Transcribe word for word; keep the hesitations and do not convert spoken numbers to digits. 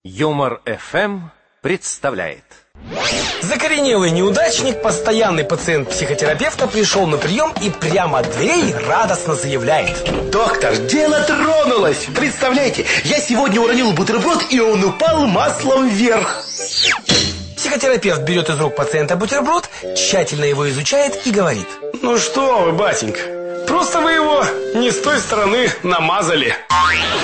Юмор эф эм представляет. Закоренелый неудачник, постоянный пациент психотерапевта, пришел на прием и прямо от дверей радостно заявляет: доктор, дело тронулось! Представляете, я сегодня уронил бутерброд, и он упал маслом вверх. Психотерапевт берет из рук пациента бутерброд, тщательно его изучает и говорит: ну что вы, батенька, просто вы его не с той стороны намазали.